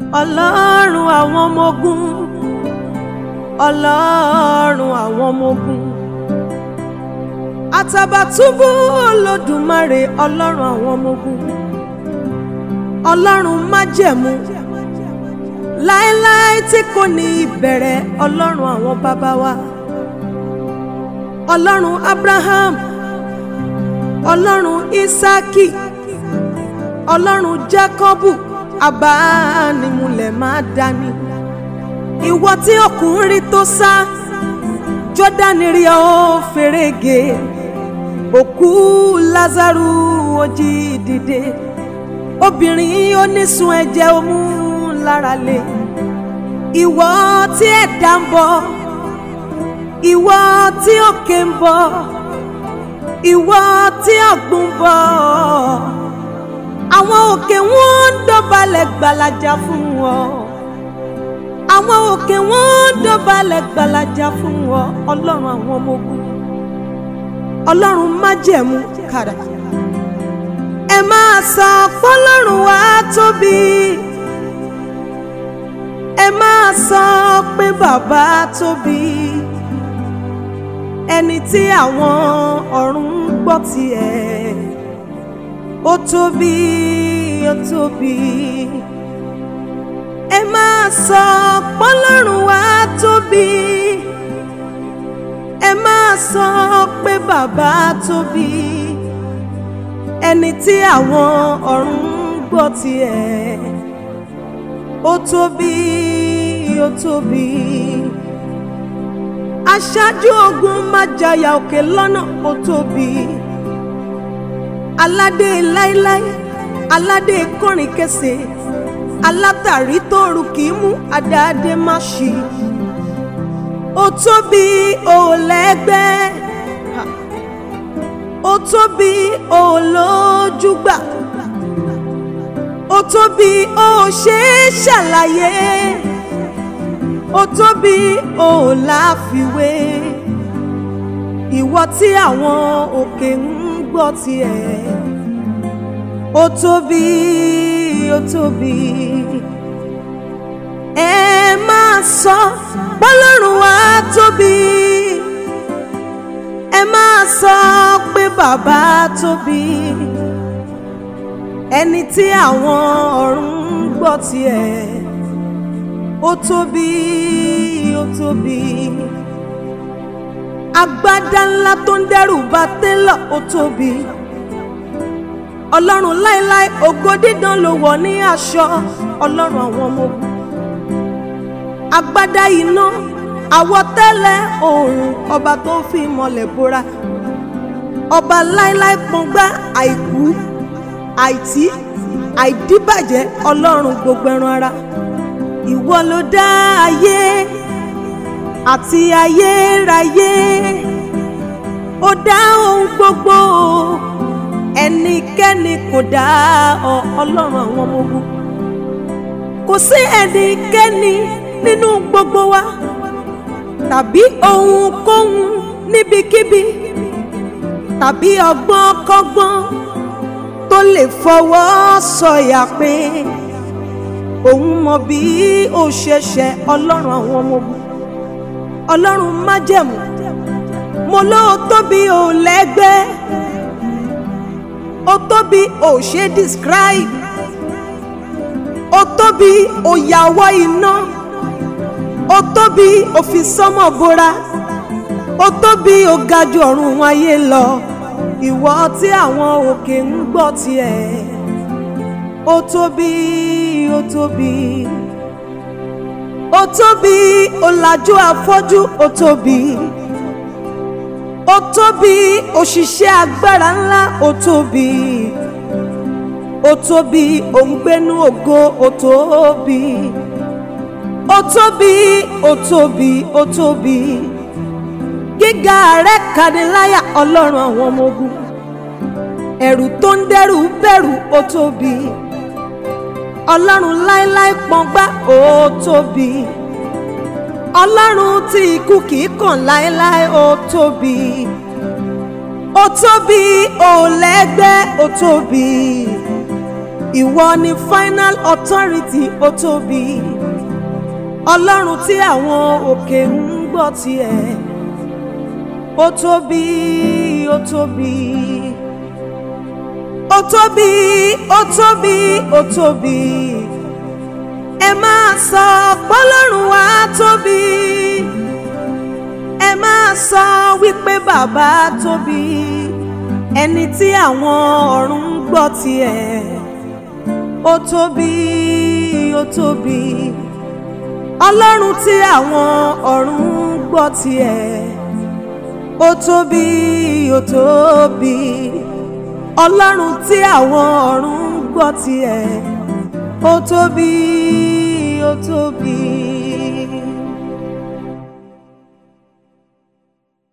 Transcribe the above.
Ọlọ́run àwọn ọmọ ogun, Ọlọ́run àwọn ọmọ ogun, Àtàbàtúbú Olódùmarè, Ọlọ́run àwọn ọmọ ogun, Ọlọ́run májẹ̀mú láéláé tí kò ní ìbẹ̀rẹ̀, Ọlọ́run àwọn bàbá wa, Ọlọ́run Abraham, Ọlọ́run Ísákì, Ọlọ́run Jákọ́bù, abánimúlẹ̀ máa dání. Ìwọ tí ọkùnrin tó sá Jọ́dánì rí ọ fèrègé, òkú Lázárù ó jí dìde, obìnrin onísun ẹ̀jẹ̀ ó mú lára le. Ìwọ tí ẹ̀dá ń bọ̀, ìwọ tí òkè ń bọ̀, ìwọ tí ọ̀gbun ń bọ̀, àwọn òkè wọn ń dọ̀bálẹ̀ gbalaja fún ọ, àwọn òkè wọn ń dọ̀bálẹ̀ gbalaja fún ọ. Ọlọ́run àwọn ọmọ ogun, Ọlọ́run májẹ̀mú kàdà. Ẹ máa sọ pé Ọlọ́run wa tóbi, ẹ máa sọ pé bàbá tóbi, ẹni tí àwọn ọ̀run gbọ́ tiẹ̀, ó tóbi, ó tóbi. Ẹ máa sọ pé Ọlọ́run wa tóbi, ẹ máa sọ pé bàbá tóbi, ẹni tí àwọn ọ̀run gbọ́ tiẹ̀, ó tóbi, ó tóbi. Aṣáájú ogun máa jayà òkè lọ́nà, ó tóbi. Aládé láíláí, aládé kọrin kése, alátàrí tóoru kìí mú, àdáadé má ṣí. Ó tóbi, ó lẹ́gbẹ́, ó tóbi, ó lójúgbà, ó tóbi, ó ṣe é ṣàlàyé, ó tóbi, ó láfiwé. Ìwọ tí àwọn òkè ń gbọ́ tiẹ̀, ó tóbi, ó tóbi. Ẹ máa sọ pé Ọlọ́run wa tóbi, ẹ máa sọ pé bàbá tóbi, ẹni tí àwọn ọ̀run gbọ́ tiẹ̀, ó tóbi, ó tóbi. Agbádá ńlá tó ń dẹ́rù bà télọ̀, ó tóbi. Ọlọ́run láíláí, ògo dídán ló wọ̀ ní aṣọ, Ọlọ́run àwọn ọmọ ogun. Agbádá iná, àwọ̀tẹ́lẹ̀ oòrùn, ọba tó ń fi ìmọ́lẹ̀ bora, ọba láíláí pọ́ngbá, àìkú, àìtí, àìdíbàjẹ́, Ọlọ́run gbogbo ẹran ara. Ìwọ ló dá ayé àti ayérayé, ó dá ohun gbogbo, ẹnikẹ́ni kò dá ọ, Ọlọ́run àwọn ọmọ ogun. Kò sí ẹnikẹ́ni nínú gbogbo wa tàbí ohunkóhun níbikíbi tàbí ọgbọ́n kọ́gbọ́n tó lè fọwọ́ sọ̀yà pé òun mọ bí ó ṣe ṣe. Ọlọ́run àwọn ọmọ ogun, Ọlọ́run májẹ̀mú, mo ló tóbi, ó lẹ́gbẹ́, ó tóbi, ó ṣe describe, ó tóbi, ó yàwọ́ iná, ó tóbi, ó fi sánmọ̀ bora, ó tóbi, ó ga jù ọ̀run ayé lọ. Ìwọ tí àwọn òkè ń gbọ́ tiẹ̀, ó tóbi, ó tóbi. Ó tóbi, ó lajú afọ́jú, ó tóbi. Ó tóbi, òṣìṣẹ́ agbára ńlá, ó tóbi. Ó tóbi, ó ń gbénú ògo, ó tóbi. Ó tóbi, ó tóbi, ó tóbi. Gíga rẹ̀ kaniláyà, Ọlọ́run àwọn ọmọ ogun. Ẹ̀rù tó ń dẹ́rù bẹ̀rù, ó tóbi. Ọlọ́run láíláí pọ́ngbá, ó tóbi. Ọlọ́run tí ikú kìí kàn láíláí, ó tóbi. Ó tóbi, ó lẹ́gbẹ́, ó tóbi. ìwọ ni final authority, ó tóbi. Ọlọ́run tí àwọn òkè ń gbọ́ tiẹ̀, ó tóbi, ó tóbi. Ó tóbi, ó tóbi, ó tóbi. Ẹ máa sọ p'Ọlọ́run wa tóbi. Ẹ máa sọ wípé bàbá tóbi. Ẹni tí àwọn ọ̀run ń gbọ́ tiẹ̀, ó tóbi, ó tóbi. Ọlọ́run tí àwọn ọ̀run ń gbọ́ tiẹ̀, ó tóbi, ó tóbi. Ọlọ́run tí àwọn ọ̀run ń gbọ́ tiẹ̀, ó tóbi, ó tóbi.